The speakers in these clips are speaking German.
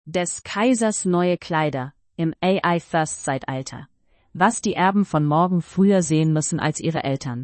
Des Kaisers neue Kleider im AI-First-Zeitalter. Was die Erben von morgen früher sehen müssen als ihre Eltern.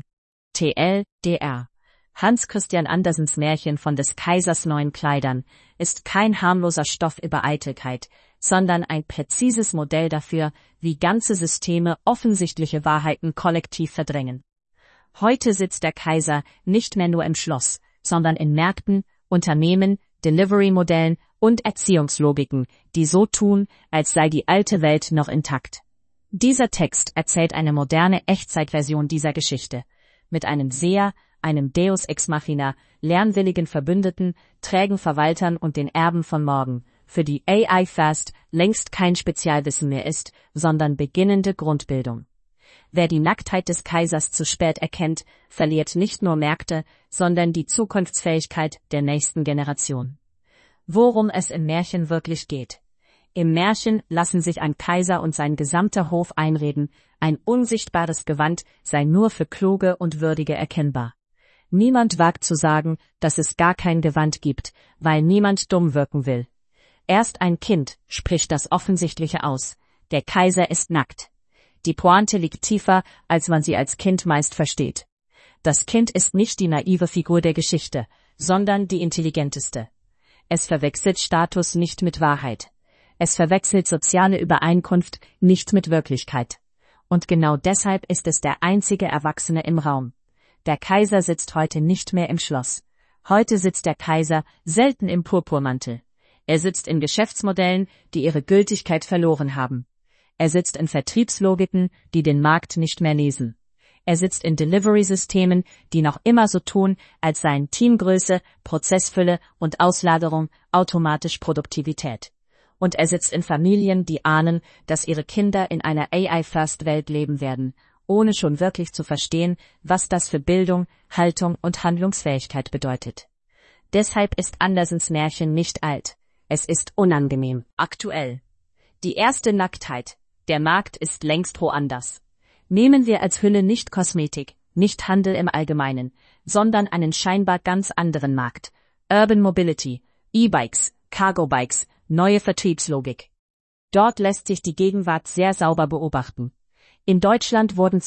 TLDR. Hans Christian Andersens Märchen von des Kaisers neuen Kleidern ist kein harmloser Stoff über Eitelkeit, sondern ein präzises Modell dafür, wie ganze Systeme offensichtliche Wahrheiten kollektiv verdrängen. Heute sitzt der Kaiser nicht mehr nur im Schloss, sondern in Märkten, Unternehmen, Delivery-Modellen und Erziehungslogiken, die so tun, als sei die alte Welt noch intakt. Dieser Text erzählt eine moderne Echtzeitversion dieser Geschichte, mit einem Seher, einem Deus ex machina, lernwilligen Verbündeten, trägen Verwaltern und den Erben von morgen, für die AI First längst kein Spezialwissen mehr ist, sondern beginnende Grundbildung. Wer die Nacktheit des Kaisers zu spät erkennt, verliert nicht nur Märkte, sondern die Zukunftsfähigkeit der nächsten Generation. Worum es im Märchen wirklich geht. Im Märchen lassen sich ein Kaiser und sein gesamter Hof einreden, ein unsichtbares Gewand sei nur für Kluge und Würdige erkennbar. Niemand wagt zu sagen, dass es gar kein Gewand gibt, weil niemand dumm wirken will. Erst ein Kind spricht das Offensichtliche aus. Der Kaiser ist nackt. Die Pointe liegt tiefer, als man sie als Kind meist versteht. Das Kind ist nicht die naive Figur der Geschichte, sondern die intelligenteste. Es verwechselt Status nicht mit Wahrheit. Es verwechselt soziale Übereinkunft nicht mit Wirklichkeit. Und genau deshalb ist es der einzige Erwachsene im Raum. Der Kaiser sitzt heute nicht mehr im Schloss. Heute sitzt der Kaiser selten im Purpurmantel. Er sitzt in Geschäftsmodellen, die ihre Gültigkeit verloren haben. Er sitzt in Vertriebslogiken, die den Markt nicht mehr lesen. Er sitzt in Delivery-Systemen, die noch immer so tun, als seien Teamgröße, Prozessfülle und Auslagerung automatisch Produktivität. Und er sitzt in Familien, die ahnen, dass ihre Kinder in einer AI-First-Welt leben werden, ohne schon wirklich zu verstehen, was das für Bildung, Haltung und Handlungsfähigkeit bedeutet. Deshalb ist Andersens Märchen nicht alt. Es ist unangenehm, aktuell. Die erste Nacktheit. Der Markt ist längst woanders. Nehmen wir als Hülle nicht Kosmetik, nicht Handel im Allgemeinen, sondern einen scheinbar ganz anderen Markt. Urban Mobility, E-Bikes, Cargo-Bikes, neue Vertriebslogik. Dort lässt sich die Gegenwart sehr sauber beobachten. In Deutschland wurden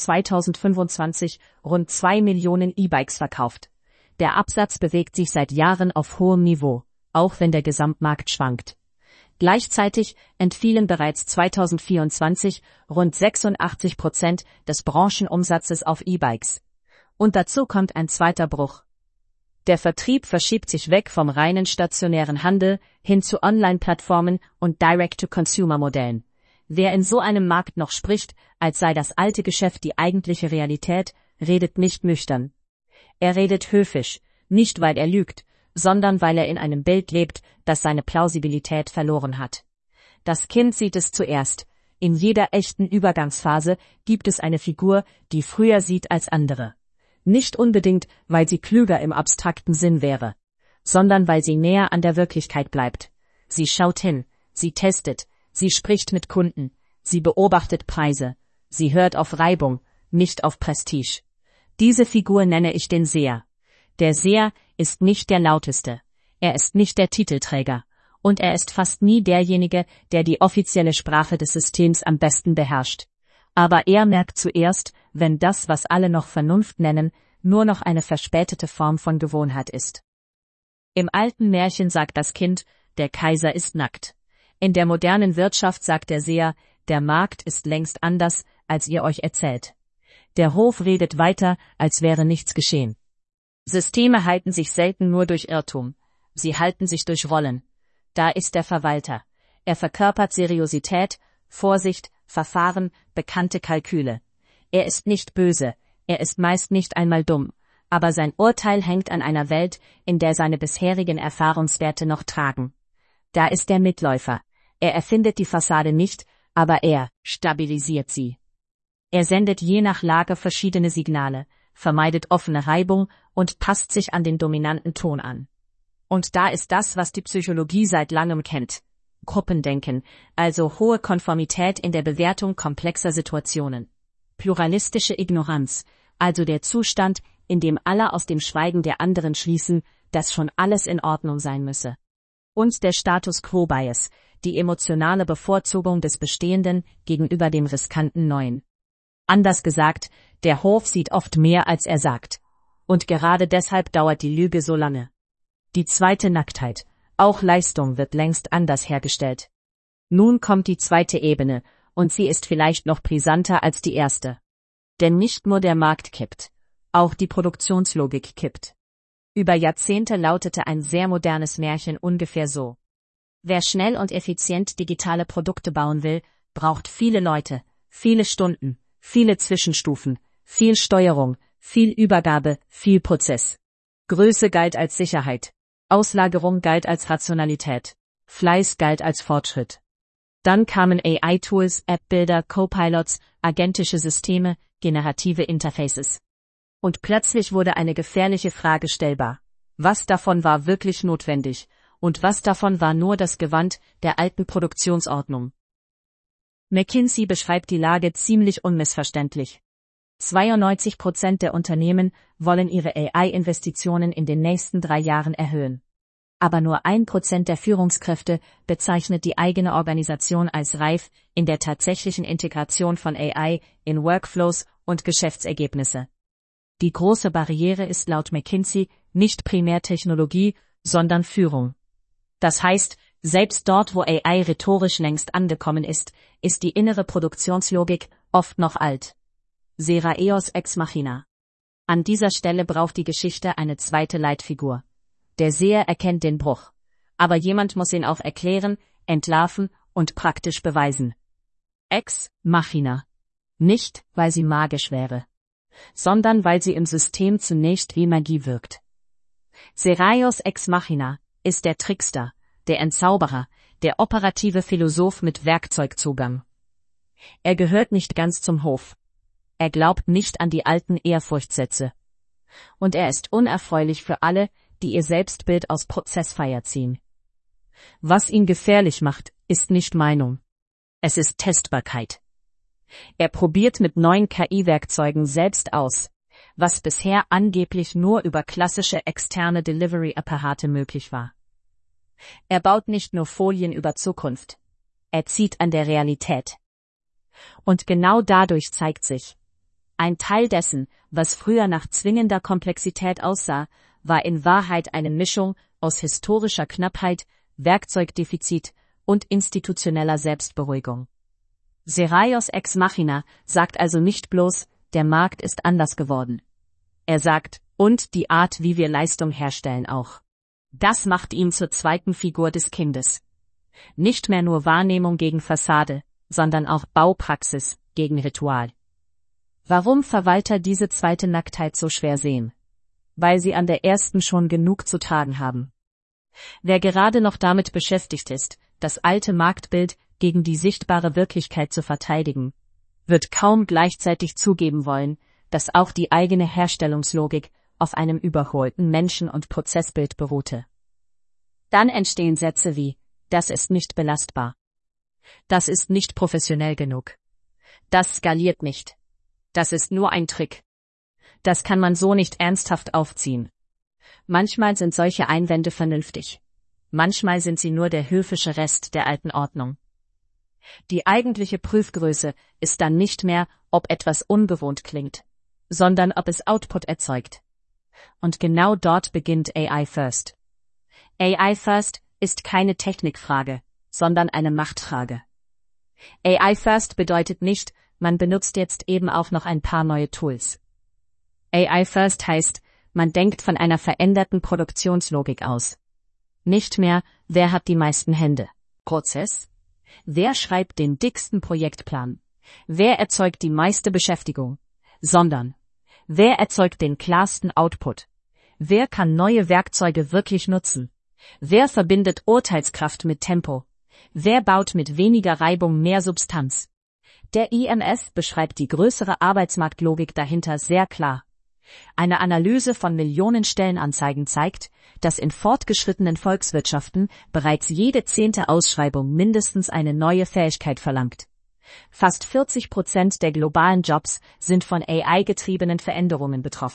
2025 rund 2 Millionen E-Bikes verkauft. Der Absatz bewegt sich seit Jahren auf hohem Niveau, auch wenn der Gesamtmarkt schwankt. Gleichzeitig entfielen bereits 2024 rund 86% des Branchenumsatzes auf E-Bikes. Und dazu kommt ein zweiter Bruch. Der Vertrieb verschiebt sich weg vom reinen stationären Handel hin zu Online-Plattformen und Direct-to-Consumer-Modellen. Wer in so einem Markt noch spricht, als sei das alte Geschäft die eigentliche Realität, redet nicht nüchtern. Er redet höfisch, nicht weil er lügt, sondern weil er in einem Bild lebt, das seine Plausibilität verloren hat. Das Kind sieht es zuerst. In jeder echten Übergangsphase gibt es eine Figur, die früher sieht als andere. Nicht unbedingt, weil sie klüger im abstrakten Sinn wäre, sondern weil sie näher an der Wirklichkeit bleibt. Sie schaut hin, sie testet, sie spricht mit Kunden, sie beobachtet Preise, sie hört auf Reibung, nicht auf Prestige. Diese Figur nenne ich den Seher. Der Seher ist nicht der Lauteste, er ist nicht der Titelträger und er ist fast nie derjenige, der die offizielle Sprache des Systems am besten beherrscht. Aber er merkt zuerst, wenn das, was alle noch Vernunft nennen, nur noch eine verspätete Form von Gewohnheit ist. Im alten Märchen sagt das Kind, der Kaiser ist nackt. In der modernen Wirtschaft sagt der Seher, der Markt ist längst anders, als ihr euch erzählt. Der Hof redet weiter, als wäre nichts geschehen. Systeme halten sich selten nur durch Irrtum. Sie halten sich durch Rollen. Da ist der Verwalter. Er verkörpert Seriosität, Vorsicht, Verfahren, bekannte Kalküle. Er ist nicht böse, er ist meist nicht einmal dumm, aber sein Urteil hängt an einer Welt, in der seine bisherigen Erfahrungswerte noch tragen. Da ist der Mitläufer. Er erfindet die Fassade nicht, aber er stabilisiert sie. Er sendet je nach Lage verschiedene Signale, vermeidet offene Reibung und passt sich an den dominanten Ton an. Und da ist das, was die Psychologie seit langem kennt. Gruppendenken, also hohe Konformität in der Bewertung komplexer Situationen. Pluralistische Ignoranz, also der Zustand, in dem alle aus dem Schweigen der anderen schließen, dass schon alles in Ordnung sein müsse. Und der Status-Quo-Bias, die emotionale Bevorzugung des Bestehenden gegenüber dem riskanten Neuen. Anders gesagt, der Hof sieht oft mehr, als er sagt. Und gerade deshalb dauert die Lüge so lange. Die zweite Nacktheit. Auch Leistung wird längst anders hergestellt. Nun kommt die zweite Ebene, und sie ist vielleicht noch brisanter als die erste. Denn nicht nur der Markt kippt, auch die Produktionslogik kippt. Über Jahrzehnte lautete ein sehr modernes Märchen ungefähr so: Wer schnell und effizient digitale Produkte bauen will, braucht viele Leute, viele Stunden, viele Zwischenstufen, viel Steuerung, viel Übergabe, viel Prozess. Größe galt als Sicherheit, Auslagerung galt als Rationalität, Fleiß galt als Fortschritt. Dann kamen AI-Tools, App-Builder, Copilots, agentische Systeme, generative Interfaces. Und plötzlich wurde eine gefährliche Frage stellbar. Was davon war wirklich notwendig und was davon war nur das Gewand der alten Produktionsordnung? McKinsey beschreibt die Lage ziemlich unmissverständlich. 92% der Unternehmen wollen ihre AI-Investitionen in den nächsten 3 Jahren erhöhen. Aber nur 1% der Führungskräfte bezeichnet die eigene Organisation als reif in der tatsächlichen Integration von AI in Workflows und Geschäftsergebnisse. Die große Barriere ist laut McKinsey nicht primär Technologie, sondern Führung. Das heißt, selbst dort, wo AI rhetorisch längst angekommen ist die innere Produktionslogik oft noch alt. Seraeos ex machina. An dieser Stelle braucht die Geschichte eine zweite Leitfigur. Der Seher erkennt den Bruch, aber jemand muss ihn auch erklären, entlarven und praktisch beweisen. Ex machina. Nicht, weil sie magisch wäre, sondern weil sie im System zunächst wie Magie wirkt. Seraeos ex machina ist der Trickster, der Entzauberer, der operative Philosoph mit Werkzeugzugang. Er gehört nicht ganz zum Hof. Er glaubt nicht an die alten Ehrfurchtsätze. Und er ist unerfreulich für alle, die ihr Selbstbild aus Prozessfeier ziehen. Was ihn gefährlich macht, ist nicht Meinung. Es ist Testbarkeit. Er probiert mit neuen KI-Werkzeugen selbst aus, was bisher angeblich nur über klassische externe Delivery-Apparate möglich war. Er baut nicht nur Folien über Zukunft. Er zieht an der Realität. Und genau dadurch zeigt sich: Ein Teil dessen, was früher nach zwingender Komplexität aussah, war in Wahrheit eine Mischung aus historischer Knappheit, Werkzeugdefizit und institutioneller Selbstberuhigung. Seraeos ex machina sagt also nicht bloß, der Markt ist anders geworden. Er sagt, und die Art, wie wir Leistung herstellen auch. Das macht ihn zur zweiten Figur des Kindes. Nicht mehr nur Wahrnehmung gegen Fassade, sondern auch Baupraxis gegen Ritual. Warum Verwalter diese zweite Nacktheit so schwer sehen? Weil sie an der ersten schon genug zu tragen haben. Wer gerade noch damit beschäftigt ist, das alte Marktbild gegen die sichtbare Wirklichkeit zu verteidigen, wird kaum gleichzeitig zugeben wollen, dass auch die eigene Herstellungslogik auf einem überholten Menschen- und Prozessbild beruhte. Dann entstehen Sätze wie: Das ist nicht belastbar. Das ist nicht professionell genug. Das skaliert nicht. Das ist nur ein Trick. Das kann man so nicht ernsthaft aufziehen. Manchmal sind solche Einwände vernünftig. Manchmal sind sie nur der höfische Rest der alten Ordnung. Die eigentliche Prüfgröße ist dann nicht mehr, ob etwas unbewohnt klingt, sondern ob es Output erzeugt. Und genau dort beginnt AI First. AI First ist keine Technikfrage, sondern eine Machtfrage. AI First bedeutet nicht, man benutzt jetzt eben auch noch ein paar neue Tools. AI First heißt, man denkt von einer veränderten Produktionslogik aus. Nicht mehr, wer hat die meisten Hände? Prozess? Wer schreibt den dicksten Projektplan? Wer erzeugt die meiste Beschäftigung? Sondern, wer erzeugt den klarsten Output? Wer kann neue Werkzeuge wirklich nutzen? Wer verbindet Urteilskraft mit Tempo? Wer baut mit weniger Reibung mehr Substanz? Der IMF beschreibt die größere Arbeitsmarktlogik dahinter sehr klar. Eine Analyse von Millionen Stellenanzeigen zeigt, dass in fortgeschrittenen Volkswirtschaften bereits jede 10. Ausschreibung mindestens eine neue Fähigkeit verlangt. Fast 40% der globalen Jobs sind von AI-getriebenen Veränderungen betroffen.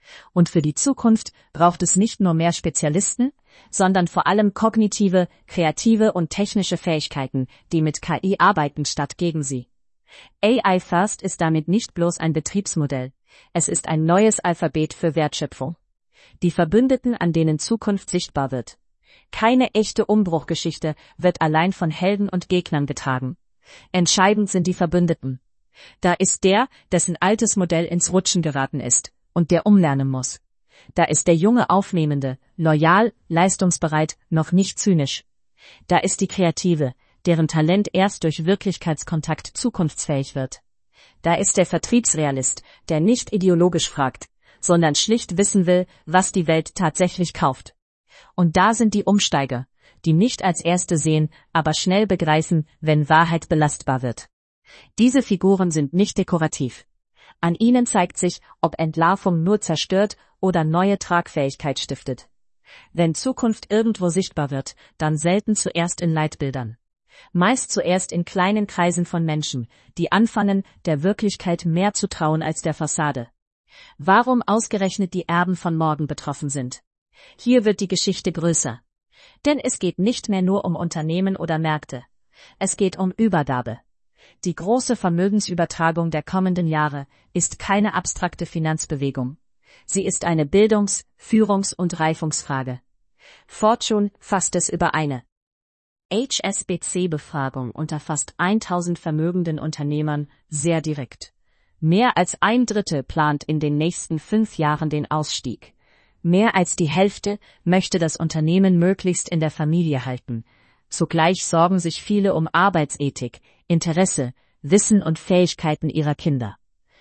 Und für die Zukunft braucht es nicht nur mehr Spezialisten, sondern vor allem kognitive, kreative und technische Fähigkeiten, die mit KI arbeiten statt gegen sie. AI First ist damit nicht bloß ein Betriebsmodell, es ist ein neues Alphabet für Wertschöpfung. Die Verbündeten, an denen Zukunft sichtbar wird. Keine echte Umbruchgeschichte wird allein von Helden und Gegnern getragen. Entscheidend sind die Verbündeten. Da ist der, dessen altes Modell ins Rutschen geraten ist und der umlernen muss. Da ist der junge Aufnehmende, loyal, leistungsbereit, noch nicht zynisch. Da ist die Kreative, deren Talent erst durch Wirklichkeitskontakt zukunftsfähig wird. Da ist der Vertriebsrealist, der nicht ideologisch fragt, sondern schlicht wissen will, was die Welt tatsächlich kauft. Und da sind die Umsteiger, die nicht als Erste sehen, aber schnell begreifen, wenn Wahrheit belastbar wird. Diese Figuren sind nicht dekorativ. An ihnen zeigt sich, ob Entlarvung nur zerstört oder neue Tragfähigkeit stiftet. Wenn Zukunft irgendwo sichtbar wird, dann selten zuerst in Leitbildern. Meist zuerst in kleinen Kreisen von Menschen, die anfangen, der Wirklichkeit mehr zu trauen als der Fassade. Warum ausgerechnet die Erben von morgen betroffen sind? Hier wird die Geschichte größer. Denn es geht nicht mehr nur um Unternehmen oder Märkte. Es geht um Übergabe. Die große Vermögensübertragung der kommenden Jahre ist keine abstrakte Finanzbewegung. Sie ist eine Bildungs-, Führungs- und Reifungsfrage. Fortune fasst es über eine HSBC-Befragung unter fast 1000 vermögenden Unternehmern sehr direkt. Mehr als 1/3 plant in den nächsten 5 Jahren den Ausstieg. Mehr als die Hälfte möchte das Unternehmen möglichst in der Familie halten. Zugleich sorgen sich viele um Arbeitsethik, Interesse, Wissen und Fähigkeiten ihrer Kinder.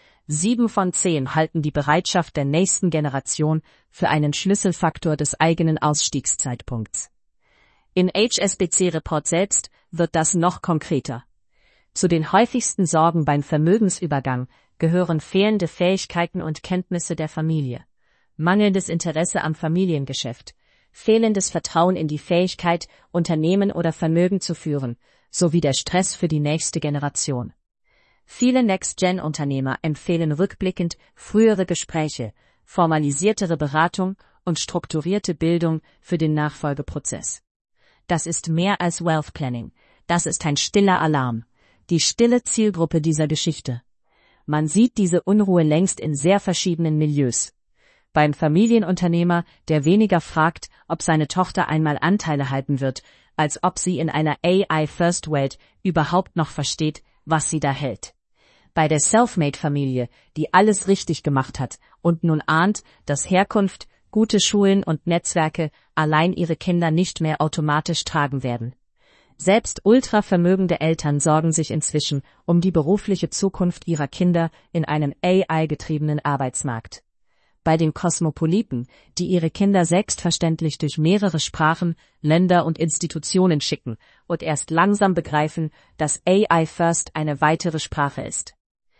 7 von 10 halten die Bereitschaft der nächsten Generation für einen Schlüsselfaktor des eigenen Ausstiegszeitpunkts. In HSBC-Report selbst wird das noch konkreter. Zu den häufigsten Sorgen beim Vermögensübergang gehören fehlende Fähigkeiten und Kenntnisse der Familie, mangelndes Interesse am Familiengeschäft, fehlendes Vertrauen in die Fähigkeit, Unternehmen oder Vermögen zu führen, sowie der Stress für die nächste Generation. Viele Next-Gen-Unternehmer empfehlen rückblickend frühere Gespräche, formalisiertere Beratung und strukturierte Bildung für den Nachfolgeprozess. Das ist mehr als Wealth Planning, das ist ein stiller Alarm, die stille Zielgruppe dieser Geschichte. Man sieht diese Unruhe längst in sehr verschiedenen Milieus. Beim Familienunternehmer, der weniger fragt, ob seine Tochter einmal Anteile halten wird, als ob sie in einer AI-First-Welt überhaupt noch versteht, was sie da hält. Bei der Selfmade-Familie, die alles richtig gemacht hat und nun ahnt, dass Herkunft, gute Schulen und Netzwerke allein ihre Kinder nicht mehr automatisch tragen werden. Selbst ultravermögende Eltern sorgen sich inzwischen um die berufliche Zukunft ihrer Kinder in einem AI-getriebenen Arbeitsmarkt. Bei den Kosmopoliten, die ihre Kinder selbstverständlich durch mehrere Sprachen, Länder und Institutionen schicken und erst langsam begreifen, dass AI First eine weitere Sprache ist.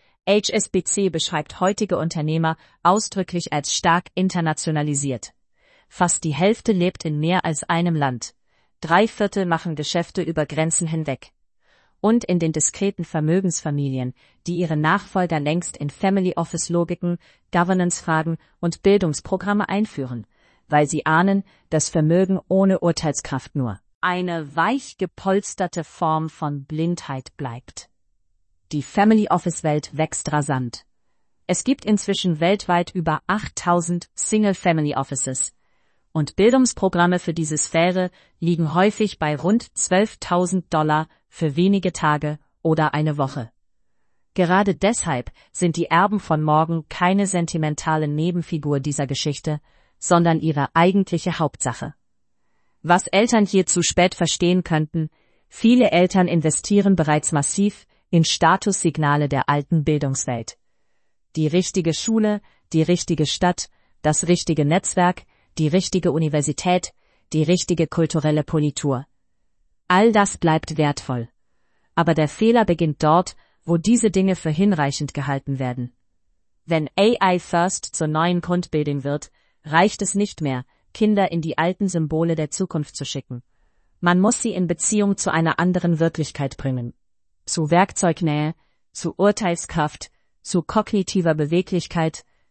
HSBC beschreibt heutige Unternehmer ausdrücklich als stark internationalisiert. Fast die Hälfte lebt in mehr als einem Land. 3/4 machen Geschäfte über Grenzen hinweg. Und in den diskreten Vermögensfamilien, die ihre Nachfolger längst in Family Office Logiken, Governance-Fragen und Bildungsprogramme einführen, weil sie ahnen, dass Vermögen ohne Urteilskraft nur eine weich gepolsterte Form von Blindheit bleibt. Die Family Office Welt wächst rasant. Es gibt inzwischen weltweit über 8000 Single Family Offices. Und Bildungsprogramme für diese Sphäre liegen häufig bei rund $12.000 für wenige Tage oder eine Woche. Gerade deshalb sind die Erben von morgen keine sentimentale Nebenfigur dieser Geschichte, sondern ihre eigentliche Hauptsache. Was Eltern hier zu spät verstehen könnten: Viele Eltern investieren bereits massiv in Statussignale der alten Bildungswelt. Die richtige Schule, die richtige Stadt, das richtige Netzwerk, die richtige Universität, die richtige kulturelle Politur. All das bleibt wertvoll. Aber der Fehler beginnt dort, wo diese Dinge für hinreichend gehalten werden. Wenn AI First zur neuen Grundbildung wird, reicht es nicht mehr, Kinder in die alten Symbole der Zukunft zu schicken. Man muss sie in Beziehung zu einer anderen Wirklichkeit bringen. Zu Werkzeugnähe, zu Urteilskraft, zu kognitiver Beweglichkeit,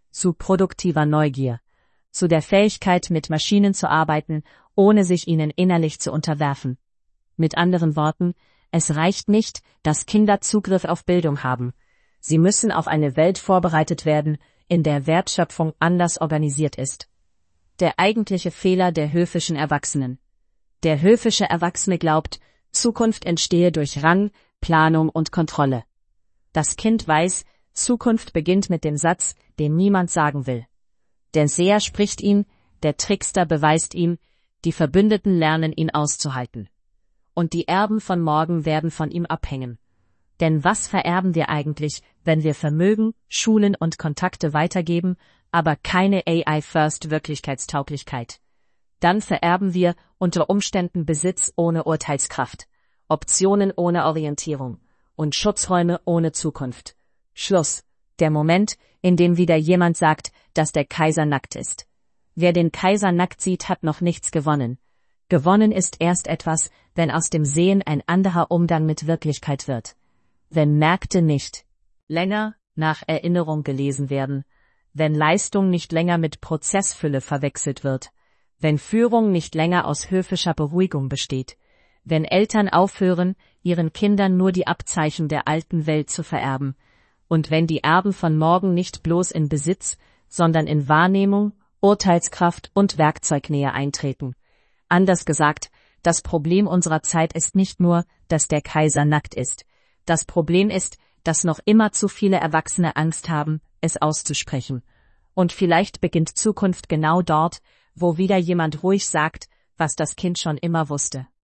zu produktiver Neugier, zu der Fähigkeit, mit Maschinen zu arbeiten, ohne sich ihnen innerlich zu unterwerfen. Mit anderen Worten, es reicht nicht, dass Kinder Zugriff auf Bildung haben. Sie müssen auf eine Welt vorbereitet werden, in der Wertschöpfung anders organisiert ist. Der eigentliche Fehler der höfischen Erwachsenen. Der höfische Erwachsene glaubt, Zukunft entstehe durch Rang, Planung und Kontrolle. Das Kind weiß, Zukunft beginnt mit dem Satz, den niemand sagen will. Der Seher spricht ihn, der Trickster beweist ihm, die Verbündeten lernen ihn auszuhalten. Und die Erben von morgen werden von ihm abhängen. Denn was vererben wir eigentlich, wenn wir Vermögen, Schulen und Kontakte weitergeben, aber keine AI-First-Wirklichkeitstauglichkeit? Dann vererben wir unter Umständen Besitz ohne Urteilskraft, Optionen ohne Orientierung und Schutzräume ohne Zukunft. Schluss. Der Moment, in dem wieder jemand sagt, dass der Kaiser nackt ist. Wer den Kaiser nackt sieht, hat noch nichts gewonnen. Gewonnen ist erst etwas, wenn aus dem Sehen ein anderer Umgang mit Wirklichkeit wird. Wenn Märkte nicht länger nach Erinnerung gelesen werden, wenn Leistung nicht länger mit Prozessfülle verwechselt wird, wenn Führung nicht länger aus höfischer Beruhigung besteht, wenn Eltern aufhören, ihren Kindern nur die Abzeichen der alten Welt zu vererben, und wenn die Erben von morgen nicht bloß in Besitz, sondern in Wahrnehmung, Urteilskraft und Werkzeugnähe eintreten. Anders gesagt, das Problem unserer Zeit ist nicht nur, dass der Kaiser nackt ist. Das Problem ist, dass noch immer zu viele Erwachsene Angst haben, es auszusprechen. Und vielleicht beginnt Zukunft genau dort, wo wieder jemand ruhig sagt, was das Kind schon immer wusste.